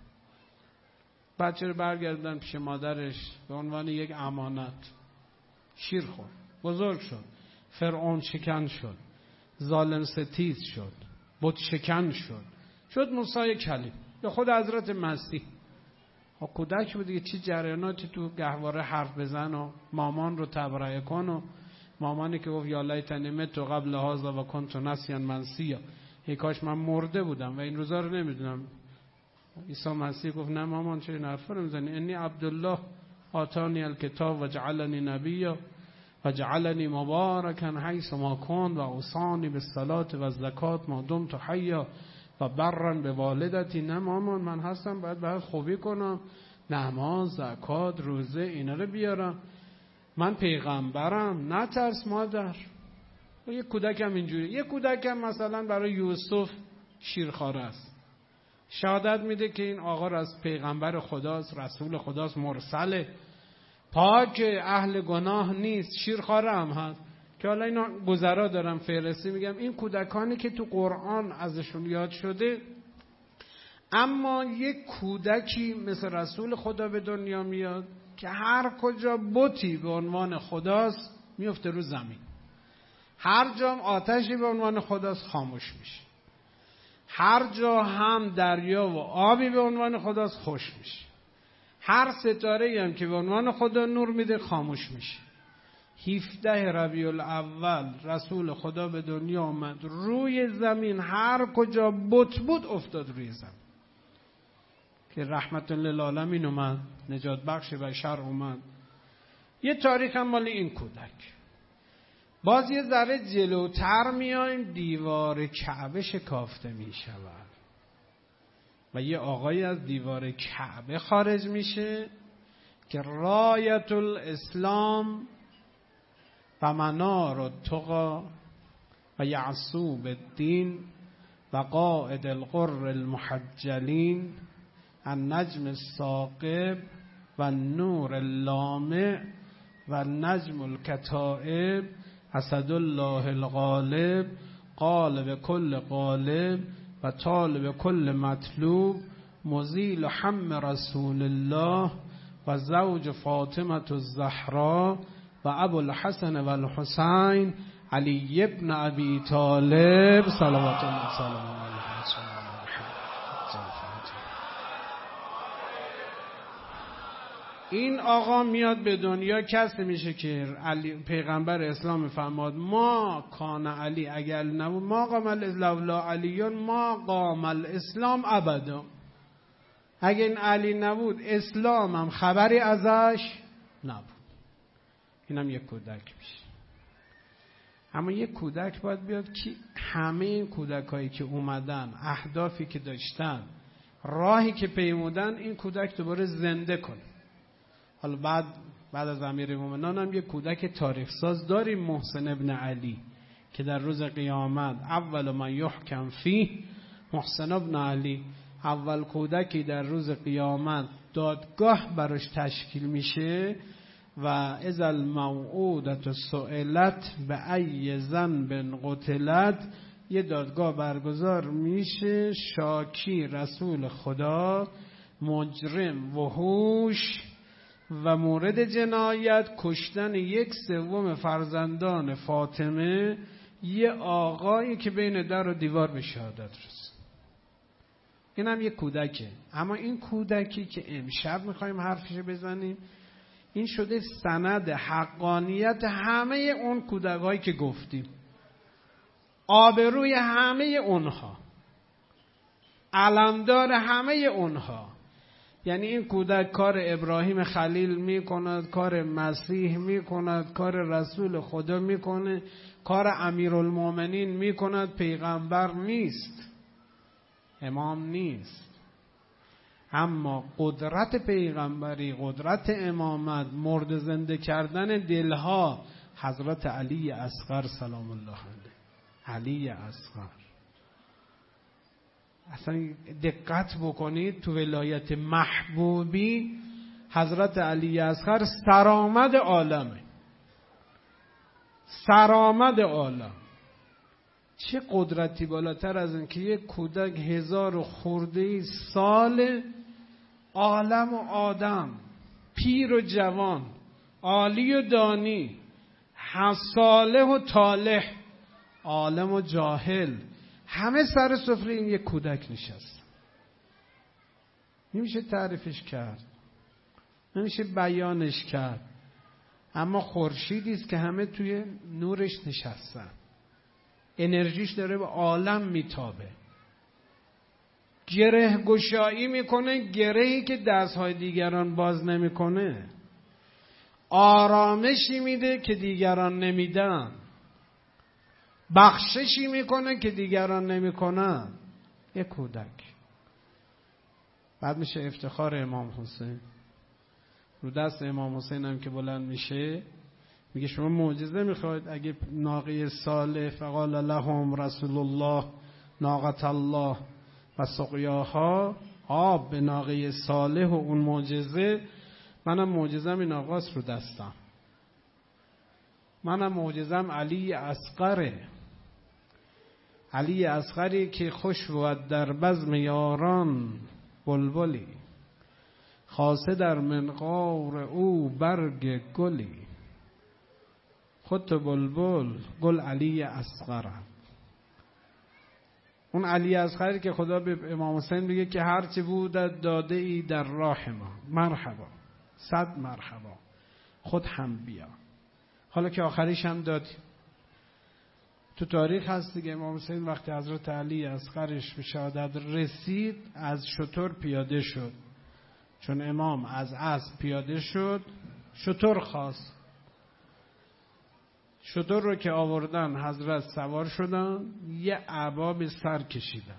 بچه رو برگردن پیش مادرش به عنوان یک امانت. شیر خورد، بزرگ شد، فرعون شکن شد، ظالم ستیز شد، بت شکن شد، شد موسی کلیم به خود حضرت مسیح. ها کودک بود دیگه، چی جریاناتی تو گهواره حرف بزن و مامان رو تبرئه کن و مامانی که گفت یا لیتنی متو قبل هذا و کنت نسیا منسیا، ای کاش من مرده بودم و این روزا رو نمیدونم. عیسی مسیح گفت نه مامان چه این حرفا رو میزنی؟ انی عبدالله آتانی الکتاب و جعلنی نبیا و جعلنی مبارکا حیث ما کن و اوصانی بالصلاة و الزکات ما دمت حیا و برا به والدتی. نه مامان من هستم باید باید خوبی کنم، نماز، زکات، روزه اینا رو بیارم، من پیغمبرم، نه ترس مادر. و یک کودک هم اینجوری. یک کودک هم مثلا برای یوسف شیرخواره است، شهادت میده که این آقا را از پیغمبر خداست، رسول خداست، مرسله، پاک، اهل گناه نیست، شیرخواره هم هست. که حالا اینا گذرا دارم فهرستی میگم. این کودکانی که تو قرآن ازشون یاد شده، اما یک کودکی مثل رسول خدا به دنیا میاد که هر کجا بتی به عنوان خداست میفته رو زمین، هر جا آتشی به عنوان خداست خاموش میشه، هر جا هم دریا و آبی به عنوان خداست خوش میشه، هر ستاره‌ای هم که به عنوان خدا نور میده خاموش میشه. هفده ربیع الاول رسول خدا به دنیا آمد، روی زمین هر کجا بت بود افتاد روی زمین که رحمت للعالمین اومد، نجات بخش بشر اومد. یه تاریخ هم مال این کودک. باز یه ذره جلوتر میایم، دیوار کعبه شکافته میشود و یه آقایی از دیوار کعبه خارج میشه که رایت الاسلام و منار التقی و یعصوب الدین و قائد الغر المحجلین النجم الثاقب و النور اللامع و النجم الکتائب اسد الله الغالب قالب کل قالب و طالب کل مطلوب مزیل هم رسول الله و زوج فاطمه الزهرا و ابو الحسن و الحسین علی ابن ابی طالب صلوات الله سلام علیه. این آقا میاد به دنیا، کسی میشه که علی پیغمبر اسلام فرماد ما کان علی اگر نبود ما قام لولا علیون ما قام الاسلام ابدا. اگه این علی نبود اسلام هم خبری ازش نبود. اینم یک کودک میشه. اما یک کودک باید بیاد که همه این کودکایی که اومدن، اهدافی که داشتن، راهی که پیمودن، این کودک دوباره زنده کنه. حالا بعد بعد از امیرالمومنین هم یک کودک تاریخ ساز داریم، محسن ابن علی، که در روز قیامت اول ما یحکم فیه محسن ابن علی، اول کودکی در روز قیامت دادگاه براش تشکیل میشه و اذا الموعودة سئلت بأی ذنب قتلت، یه دادگاه برگزار میشه، شاکی رسول خدا، مجرم وحوش و مورد جنایت کشتن یک سوم فرزندان فاطمه، یه آقایی که بین در و دیوار به شهادت رسید. این هم یک کودکه. اما این کودکی که امشب میخوایم حرفش بزنیم این شده سند حقانیت همه اون کودک‌هایی که گفتیم، آبروی همه اونها، علمدار همه اونها. یعنی این کودک کار ابراهیم خلیل میکند، کار مسیح میکند، کار رسول خدا میکنه، کار امیرالمومنین میکند. پیغمبر نیست، امام نیست، اما قدرت پیغمبری، قدرت امامت، مرد زنده کردن دلها، حضرت علی اصغر سلام الله علیه. علی اصغر، اصلا دقت بکنید تو ولایت محبوبی حضرت علی اصغر سرآمد عالمه، سرآمد عالم. چه قدرتی بالاتر از این که یک کودک هزار و خورده سال عالم و آدم، پیر و جوان، عالی و دانی، صالح و طالح، عالم و جاهل، همه سر سفره این یک کودک نشست. نمیشه تعریفش کرد، نمیشه بیانش کرد، اما خورشیدی است که همه توی نورش نشستن، انرژیش داره به عالم میتابه، گره گشایی میکنه، گرهی که دستهای دیگران باز نمیکنه، آرامشی میده که دیگران نمیدن، بخششی میکنه که دیگران نمیکنن. یک کودک. بعد میشه افتخار امام حسین. رو دست امام حسین هم که بلند میشه میگه شما معجزه میخواید؟ اگه ناقه صالح فقال لهم رسول الله ناقة الله و سقیاها، آب به ناقه صالح و اون معجزه، منم معجزم این آقاست رو دستم، منم معجزم علی اصغره. علی اصغری که خوش بود در بزم یاران بلبلی، خاصه در منقار او برگ گلی. خود تو بلبل گل علی اصغر. اون علی اصغری که خدا به امام حسین میگه که هرچی بود داده ای در راه ما، مرحبا، صد مرحبا، خود هم بیا. حالا که آخریش هم دادی. تو تاریخ هست دیگه، امام حسین وقتی حضرت علی اصغرش به شهادت رسید از شتر پیاده شد، چون امام از اسب پیاده شد، شتر خواست. شتر رو که آوردن حضرت سوار شدن، یه عبا به سر کشیدن،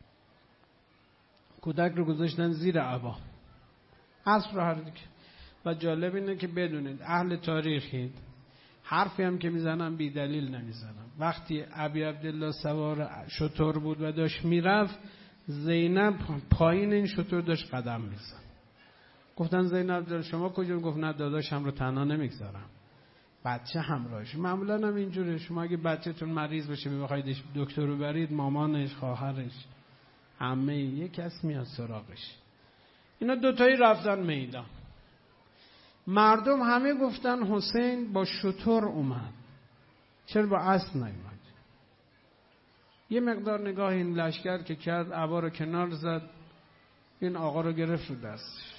کودک رو گذاشتن زیر عبا، اسب رو حرکت. و جالب اینه که بدونید اهل تاریخید، حرفی هم که میزنم بی دلیل نمیزنم. وقتی ابی عبدالله سوار شتر بود و داشت میرفت، زینب پایین این شتر داشت قدم میزد. گفتن زینب شما کجا؟ گفت نه داداشم رو تنها نمیگذارم، بچه همراهش. معمولا هم اینجوره، شما اگه بچه‌تون مریض بشه بخواید دکتر رو برید، مامانش، خواهرش، عمه، یک کس میاد سراغش. اینا دوتایی رفتن میدان. مردم همه گفتن حسین با شتر اومد، چرا با اسب نیومد؟ یه مقدار نگاه این لشکر که کرد، عبا رو کنار زد، این آقا رو گرفت رو دستش،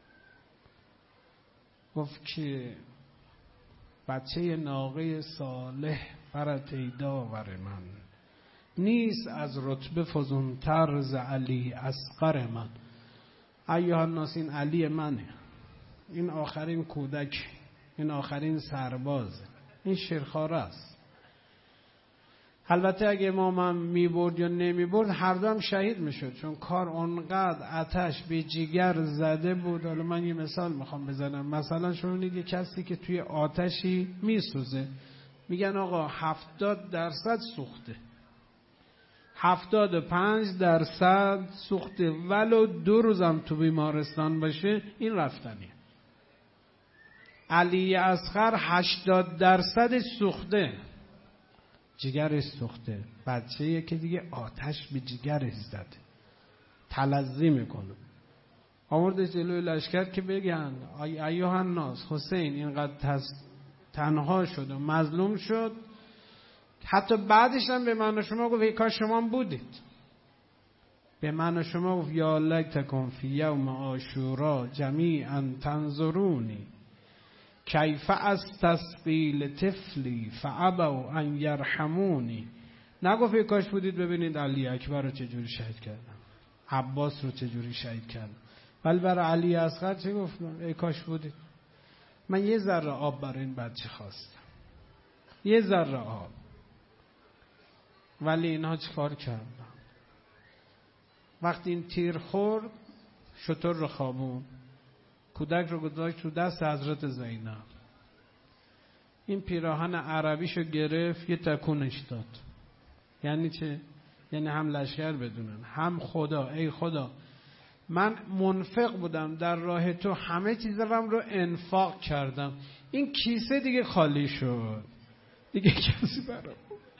گفت که بچه ناقه صالح برت ای داور من، نیست از رتبه فزونتر ز علی اصغر من. ایها الناس، این علی منه، این آخرین کودک، این آخرین سرباز، این شیرخواره است. البته اگه امامم میبرد یا نمیبرد هر دو هم شهید میشد، چون کار اونقدر آتش به جگر زده بود. حالا من یه مثال میخوام بزنم. مثلا شما یه کسی که توی آتشی میسوزه، میگن آقا هفتاد درصد سوخته، هفتاد و پنج درصد سوخته، ولو دو روزم تو بیمارستان باشه این رفتنیه. علی اصغر هشتاد درصد سوخته، جگرش سوخته، بچه‌ایه که دیگه آتش به جگرش زده، تلظی میکنه. آورده جلوی لشکر که بگن ایها الناس، حسین اینقدر تنها شد و مظلوم شد، حتی بعدش هم به من و شما گفت ای کاش شما بودید. به من و شما گفت یا لیتکم فی یوم عاشورا جمیعا تنظرونی. کیف استسقی لطفلی فابوا ان یرحمونی. نگفت ای کاش بودید ببینید علی اکبر رو چجوری شهید کردم، عباس رو چجوری شهید کردم. ولی برای علی اصغر چه گفتم؟ ای کاش بودید. من یه ذره آب برای این بچه خواستم، یه ذره آب، ولی اینها چیکار کردن؟ وقتی این تیر خورد شتر رو خوابون، کودک رو گذاشت تو دست حضرت زینب. این پیراهن عربیشو گرفت یه تکونش داد. یعنی چه؟ یعنی هم لشکر بدونن هم خدا. ای خدا من منفق بودم در راه تو، همه چیزم رو انفاق کردم، این کیسه دیگه خالی شد، دیگه کسی برام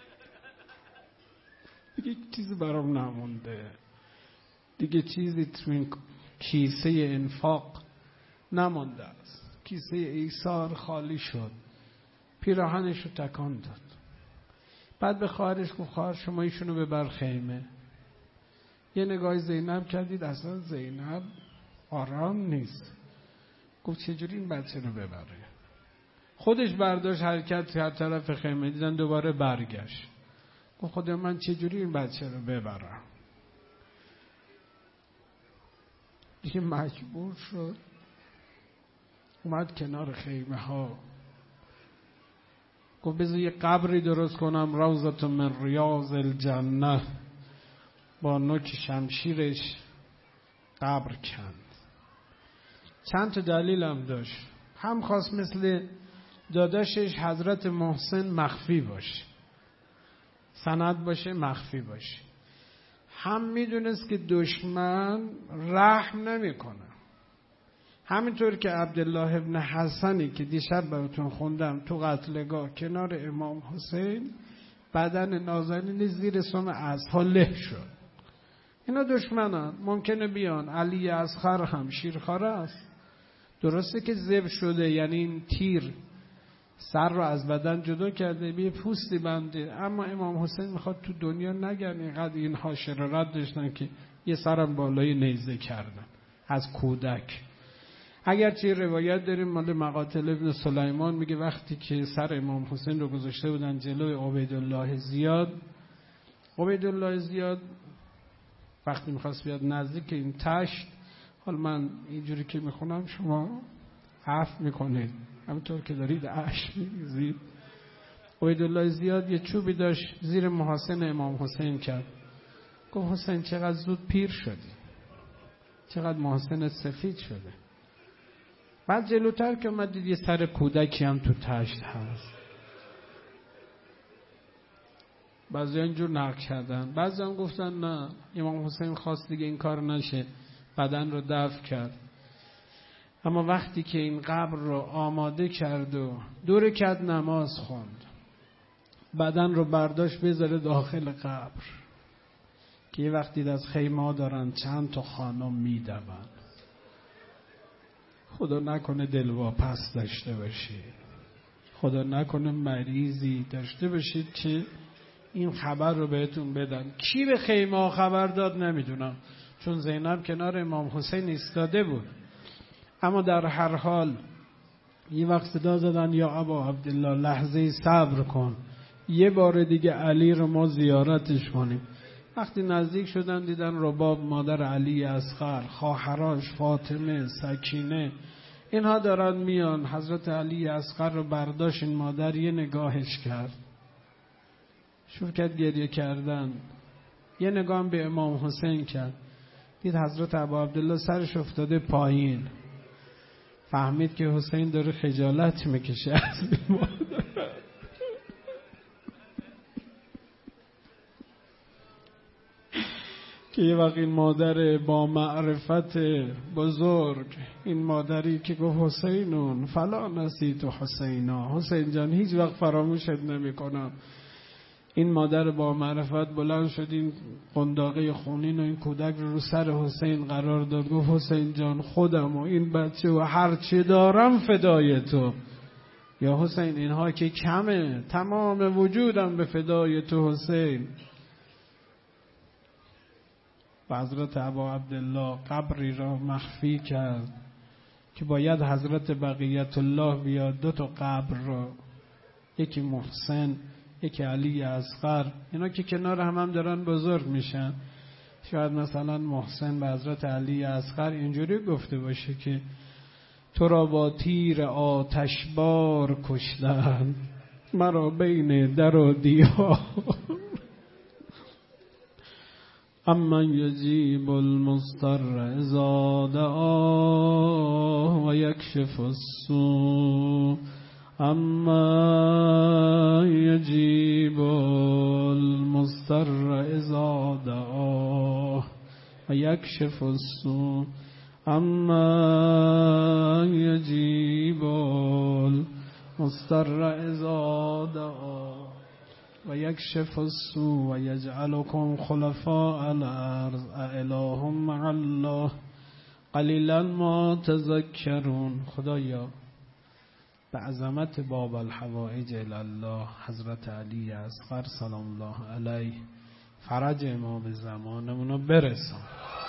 دیگه چیزی برام نمونده، دیگه چیزی تو این کیسه انفاق نمونده است. کیسه ایثار خالی شد. پیراهنش رو تکان داد. بعد به خواهرش گفت خواهر شما ایشونو ببر خیمه. یه نگاه زینب کردید اصلا زینب آرام نیست. گفت چجوری این بچه رو ببره؟ خودش برداشت حرکت هر طرف خیمه، دیدن دوباره برگشت. گفت خدا من چجوری این بچه رو ببرم؟ دیگه مجبور شد اومد کنار خیمه ها. گفت بذار یه قبری درست کنم، روضة من ریاض الجنه. با نوک شمشیرش قبر کند. چند تا دلیل هم داشت. هم خواست مثل داداشش حضرت محسن مخفی باشه، سند باشه، مخفی باشه. هم میدونست که دشمن رحم نمیکنه. همینطور که عبدالله ابن حسنی که دیشب براتون خوندم تو قتلگاه کنار امام حسین، بدن نازنین زیر سم اسب‌ها له شد. اینا دشمنان، ممکنه بیان. علی اصغر هم شیرخواره است. درسته که ذبح شده، یعنی این تیر سر رو از بدن جدا کرده، یه پوستی بنده، اما امام حسین میخواد تو دنیا نگن اینقدر اینها شرارت داشتن که یه سرم بالای نیزه کردن از کودک. اگرچه روایت داریم مال مقاتل ابن سلیمان، میگه وقتی که سر امام حسین رو گذاشته بودن جلوی عبیدالله زیاد، عبیدالله زیاد وقتی میخواست بیاد نزدیک این تشت، حالا من اینجوری که میخونم شما عفو میکنید همونطور که دارید اشک میریزید. عبیدالله زیاد یه چوبی داشت زیر محاسن امام حسین کرد. گفت حسین چقدر زود پیر شدی، چقدر محاسن سفید شده. بعد جلوتر که اومد دید یه سر کودکی هم تو تشت هست. بعضی اینجور نقل کردن، بعضی هم گفتن نه، امام حسین خواست دیگه این کار نشه، بدن رو دفن کرد. اما وقتی که این قبر رو آماده کرد و دو رکعت نماز خوند، بدن رو برداشت بذاره داخل قبر، که یه وقتی از خیمه ها دارن چند تا خانم میدون، خدا نکنه دلواپس داشته باشید، خدا نکنه مریضی داشته باشید که این خبر رو بهتون بدن. کی به خیمه ها خبر داد نمیدونم، چون زینب کنار امام حسین ایستاده بود. اما در هر حال یه وقت صدا زدن یا ابا عبدالله لحظه صبر کن، یه بار دیگه علی رو ما زیارتش کنیم. وقتی نزدیک شدن دیدن رباب مادر علی اصغر، خواهراش فاطمه، سکینه، اینها دارن میان. حضرت علی اصغر رو برداشت این مادر، یه نگاهش کرد، شروع کرد گریه کردن. یه نگاه به امام حسین کرد، دید حضرت ابا عبدالله سرش افتاده پایین، فهمید که حسین داره خجالت میکشه از مادر. که یه وقت این مادر با معرفت بزرگ، این مادری که گفت حسینون فلا نسیت حسینا، حسین جان هیچ وقت فراموشت نمی کنم. این مادر با معرفت بلند شد، این قنداقه خونین و این کودک رو رو سر حسین قرار داد، گفت حسین جان خودم و این بچه و هر چه دارم فدای تو. یا حسین اینها که کمه، تمام وجودم به فدای تو حسین. و حضرت ابا عبدالله قبری را مخفی کرد که باید حضرت بقیت الله بیاد دو تا قبر را، یکی محسن یکی علی اصغر، اینا که کنار هم هم دارن بزرگ میشن، شاید مثلا محسن به حضرت علی اصغر اینجوری گفته باشه که تو را با تیر آتشبار کشتن، مرا بین در و دیوار. اما یجیب المضطر اذا دعاه و یکشف السوء، اما یجیب المضطر اذا دعاه و یکشف السوء، اما یجیب المضطر اذا دعاه و یکشف السوء و یجعلکم خلفاء الارض اإله مع الله قلیلا ما تذکرون. خدایا به عظمت باب الحوائج الله حضرت علی اصغر سلام الله علیه فرج امام زمانمونو برسان.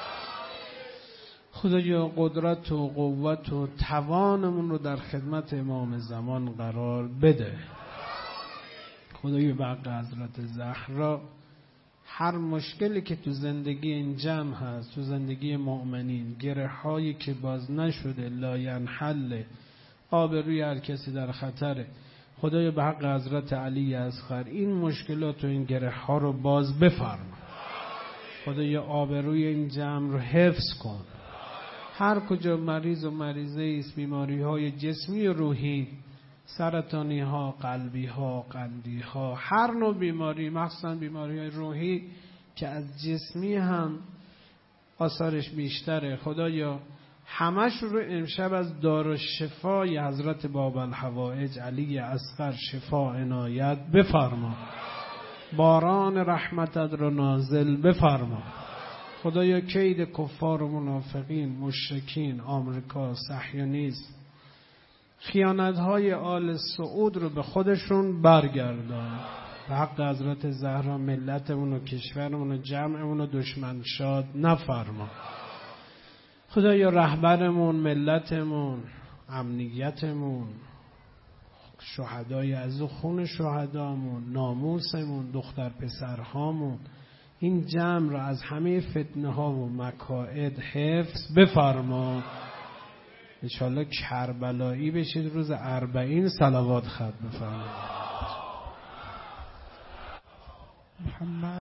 خدایا قدرت و قوت و توانمون رو در خدمت امام زمان قرار بده. خدایا به حق حضرت زهرا هر مشکلی که تو زندگی این جمع هست، تو زندگی مؤمنین، گره هایی که باز نشده، لا ینحل، آبروی هر کسی در خطره، خدایا به حق حضرت علی اصغر این مشکلات و این گره ها رو باز بفرما. خدایا آبروی این جمع رو حفظ کن. هر کجا مریض و مریضه است، بیماری های جسمی و روحی، سرطانی ها، قلبی ها، قندی ها، هر نوع بیماری، مخصوصا بیماری های روحی که از جسمی هم آثارش بیشتره، خدایا همش رو امشب از دارالشفای حضرت باب الحوائج علی اصغر شفا عنایت بفرما. باران رحمتت رو نازل بفرما. خدایا کید کفار و منافقین، مشرکین، آمریکا، صهیونیسم، خیانت‌های آل سعود رو به خودشون برگردان. به حق حضرت زهرا ملتمون و کشورمون و جمعمون و دشمن شاد نفرما. خدایا رهبرمون، ملتمون، امنیتمون، شهدای از خون شهدامون، ناموسمون، دختر پسرهامون، این جمع را از همه فتنه ها و مکائد حفظ بفرما. انشاءالله کربلایی بشید روز اربعین صلوات ختم بفرما.